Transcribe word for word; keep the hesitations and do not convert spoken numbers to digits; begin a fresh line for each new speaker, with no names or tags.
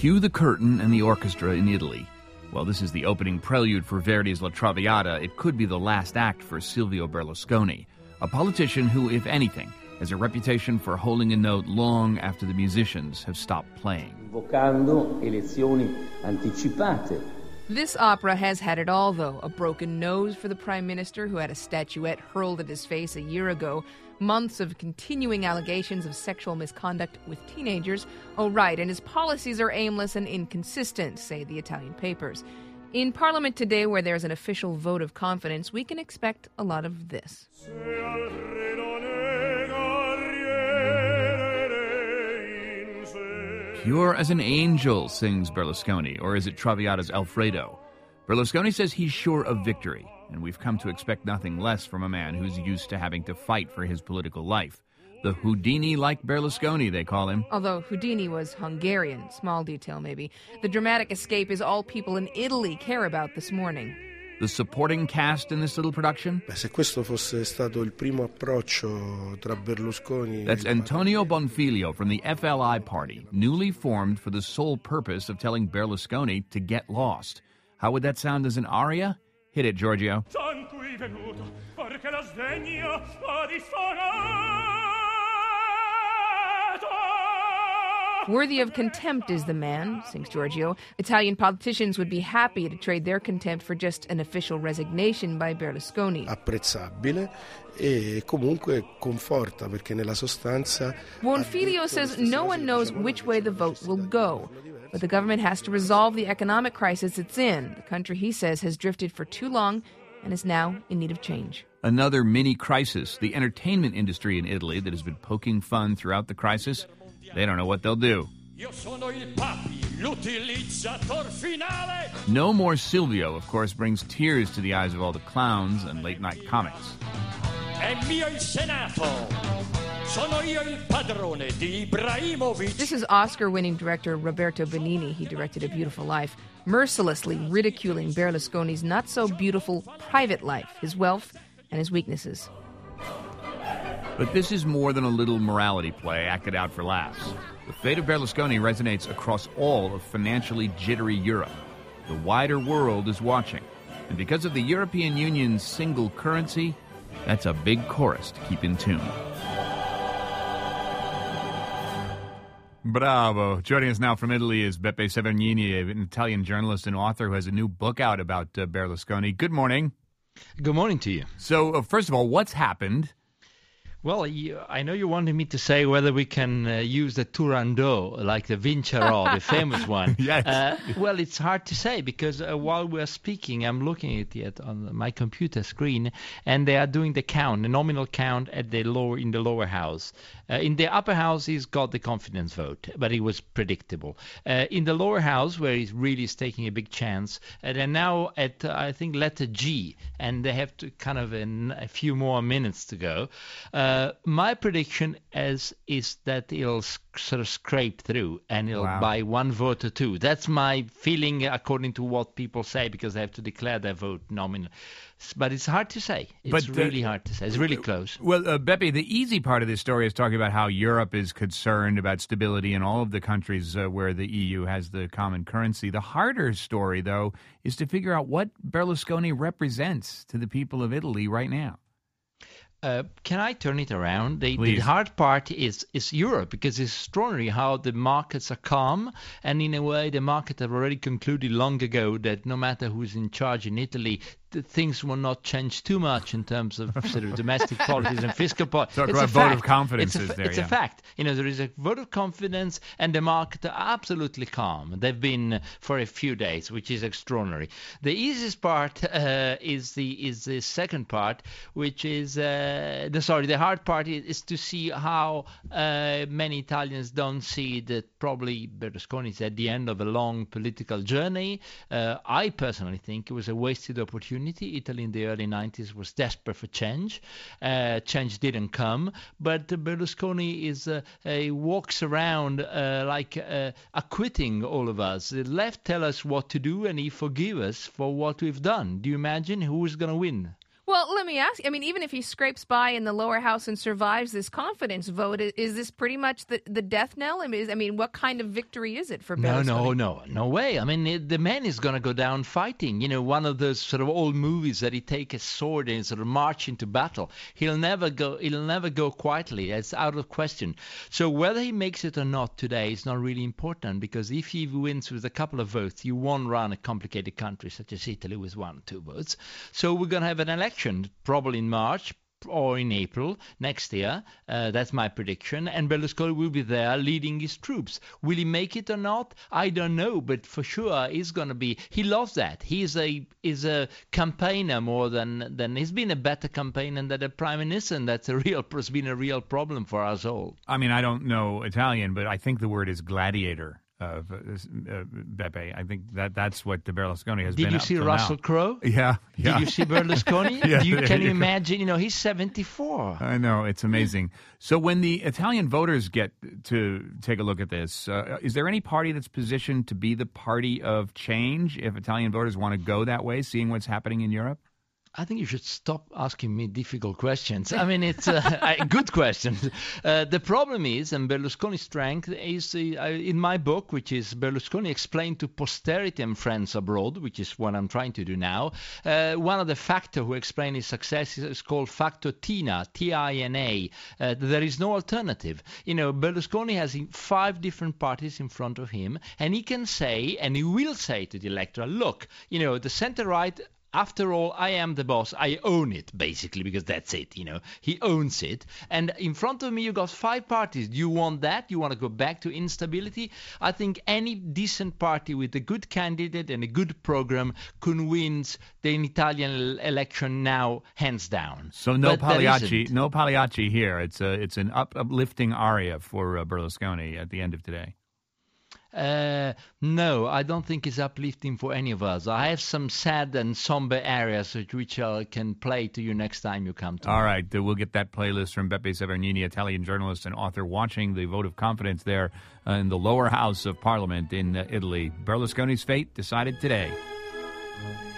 Cue the curtain and the orchestra in Italy. Well, this is the opening prelude for Verdi's La Traviata. It could be the last act for Silvio Berlusconi, a politician who, if anything, has a reputation for holding a note long after the musicians have stopped playing.
Invocando elezioni anticipate.
This opera has had it all, though. A broken nose for the prime minister, who had a statuette hurled at his face a year ago. Months of continuing allegations of sexual misconduct with teenagers. Oh, right, and his policies are aimless and inconsistent, say the Italian papers. In Parliament today, where there's an official vote of confidence, we can expect a lot of this.
Pure as an angel, sings Berlusconi, or is it Traviata's Alfredo? Berlusconi says he's sure of victory, and we've come to expect nothing less from a man who's used to having to fight for his political life. The Houdini-like Berlusconi, they call him.
Although Houdini was Hungarian, small detail maybe. The dramatic escape is all people in Italy care about this morning.
The supporting cast in this little production?
Beh, se questo fosse stato il primo approccio tra Berlusconi...
That's Antonio Bonfiglio from the F L I party, newly formed for the sole purpose of telling Berlusconi to get lost. How would that sound as an aria? Hit it, Giorgio.
Worthy of contempt is the man, sings Giorgio. Italian politicians would be happy to trade their contempt for just an official resignation by Berlusconi.
Apprezzabile e comunque conforta perché nella sostanza...
Bonfiglio says no one knows which way the vote will go. But the government has to resolve the economic crisis it's in. The country, he says, has drifted for too long and is now in need of change.
Another mini-crisis, the entertainment industry in Italy that has been poking fun throughout the crisis. They don't know what they'll do. No More Silvio, of course, brings tears to the eyes of all the clowns and late-night comics.
This is Oscar-winning director Roberto Benigni. He directed A Beautiful Life, mercilessly ridiculing Berlusconi's not-so-beautiful private life, his wealth, and his weaknesses.
But this is more than a little morality play acted out for laughs. The fate of Berlusconi resonates across all of financially jittery Europe. The wider world is watching. And because of the European Union's single currency, that's a big chorus to keep in tune. Bravo. Joining us now from Italy is Beppe Severgnini, an Italian journalist and author who has a new book out about uh, Berlusconi. Good morning.
Good morning to you.
So, uh, first of all, what's happened?
Well, you, I know you wanted me to say whether we can uh, use the Turandot, like the Vincerò, the famous one.
Yes.
Uh, well, it's hard to say because uh, while we're speaking, I'm looking at it on my computer screen, and they are doing the count, the nominal count at the lower in the lower house. Uh, in the upper house, he's got the confidence vote, but it was predictable. Uh, in the lower house, where he's really taking a big chance, uh, they're now at, uh, I think, letter G, and they have to kind of a, a few more minutes to go. Uh, my prediction is, is that he'll sc- sort of scrape through, and he'll
Wow.
by one vote or two. That's my feeling, according to what people say, because they have to declare their vote nominal. But it's hard to say. It's
But, uh,
really hard to say. It's really close.
Well, uh, Beppe, the easy part of this story is talking about how Europe is concerned about stability in all of the countries uh, where the E U has the common currency. The harder story, though, is to figure out what Berlusconi represents to the people of Italy right now.
Uh, can I turn it around? The, the
Please.
hard part is, is Europe, because it's extraordinary how the markets are calm, and in a way the market have already concluded long ago that no matter who's in charge in Italy, the things will not change too much in terms of sort of domestic policies and fiscal policy.
Talk
It's
about
a
vote
fact.
of confidence
It's, a,
is
fa-
there,
it's
yeah.
a fact. You know, there is a vote of confidence, and the market are absolutely calm. They've been for a few days, which is extraordinary. The easiest part uh, is the is the second part, which is uh, the sorry, the hard part is, is to see how uh, many Italians don't see that probably Berlusconi is at the end of a long political journey. Uh, I personally think it was a wasted opportunity. Italy in the early nineties was desperate for change. Uh, change didn't come, but uh, Berlusconi is uh, he walks around uh, like uh, acquitting all of us. The left tell us what to do, and he forgive us for what we've done. Do you imagine who is going to win?
Well, let me ask you, I mean, even if he scrapes by in the lower house and survives this confidence vote, i- is this pretty much the, the death knell? I mean, is, I mean, what kind of victory is it for
No,
Berlusconi?
no, no, no way. I mean, it, the man is going to go down fighting. You know, one of those sort of old movies that he take a sword and sort of march into battle. He'll never go. He'll never go quietly. It's out of question. So whether he makes it or not today is not really important, because if he wins with a couple of votes, you won't run a complicated country such as Italy with one or two votes. So we're going to have an election probably in March or in April next year. Uh, that's my prediction. And Berlusconi will be there leading his troops. Will he make it or not? I don't know, but for sure he's going to be. He loves that. He's a is a campaigner more than than he's been a better campaigner than a prime minister, and that's a real has been a real problem for us all.
I mean, I don't know Italian, but I think the word is gladiator. Of uh, Beppe, I think that that's what the Berlusconi has
Did
been.
you
up
see
till
Russell
now.
Crowe?
Yeah, yeah.
Did you see Berlusconi?
Yeah,
you,
there
can you
you go.
imagine? You know, he's seventy-four.
I know, it's amazing. So when the Italian voters get to take a look at this, uh, is there any party that's positioned to be the party of change if Italian voters want to go that way, seeing what's happening in Europe?
I think you should stop asking me difficult questions. I mean, it's uh, a good question. Uh, the problem is, and Berlusconi's strength is, uh, in my book, which is Berlusconi Explained to Posterity and Friends Abroad, which is what I'm trying to do now, uh, one of the factors who explain his success is, is called Factor Tina, T I N A. Uh, there is no alternative. You know, Berlusconi has five different parties in front of him, and he can say, and he will say to the electorate, look, you know, the center-right, after all, I am the boss. I own it, basically, because that's it, you know. He owns it. And in front of me, you got five parties. Do you want that? You want to go back to instability? I think any decent party with a good candidate and a good program can win the Italian election now, hands down.
So no
But there
Pagliacci,
isn't.
no Pagliacci here. It's a, it's an up, uplifting aria for uh, Berlusconi at the end of today.
Uh, no, I don't think it's uplifting for any of us. I have some sad and somber areas which, which I can play to you next time you come to
All
me.
right, uh, we'll get that playlist from Beppe Severnini, Italian journalist and author, watching the vote of confidence there uh, in the lower house of parliament in uh, Italy. Berlusconi's fate decided today.